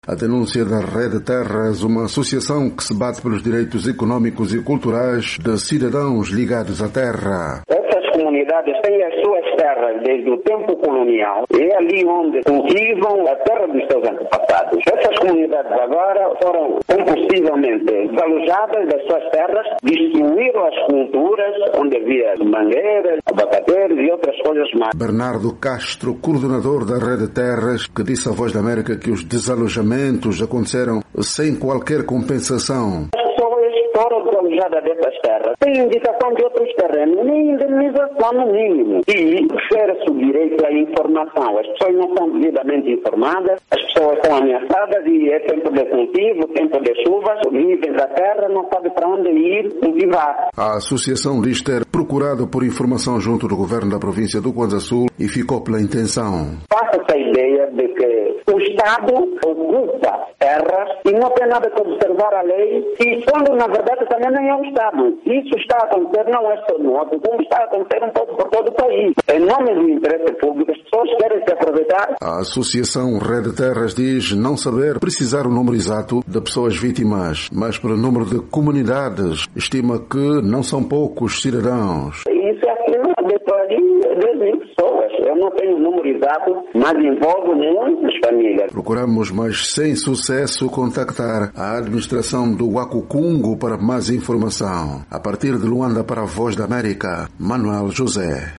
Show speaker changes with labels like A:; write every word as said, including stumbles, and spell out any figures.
A: A denúncia da Rede Terras, uma associação que se bate pelos direitos econômicos e culturais de cidadãos ligados à terra.
B: Essas comunidades têm as suas terras desde o tempo colonial. É ali onde cultivam a terra dos seus antepassados. Essas comunidades agora foram compulsivamente desalojadas das suas terras, destruíram as culturas onde havia mangueiras, abacateiros e outras coisas mais.
A: Bernardo Castro, coordenador da Rede Terras, que disse à Voz da América que os desalojamentos aconteceram sem qualquer compensação.
B: Foram desalojadas dessas terras, sem indicação de outros terrenos, nem indenização no mínimo. E refere-se o direito à informação. As pessoas não são devidamente informadas, as pessoas são ameaçadas e é tempo de cultivo, tempo de chuvas, vivem da terra, não sabem para onde ir cultivar.
A: A associação diz ter procurado por informação junto do governo da província do Kwanza Sul e ficou pela intenção.
B: Passa-se a ideia de que o Estado ocupa terras e não tem nada que observar a lei, e quando na verdade também nem é o Estado. Isso está a acontecer não é só no outro, como está a acontecer um pouco por todo o país. Em nome do interesse público, as pessoas querem se aproveitar.
A: A Associação Rede Terras diz não saber precisar o número exato de pessoas vítimas, mas pelo número de comunidades, estima que não são poucos cidadãos.
B: Isso é acima de dez mil pessoas. Eu não tenho o número exato, mas envolve muitas famílias.
A: Procuramos, mas sem sucesso, contactar a administração do Wakukungu para mais informação. A partir de Luanda para a Voz da América, Manuel José.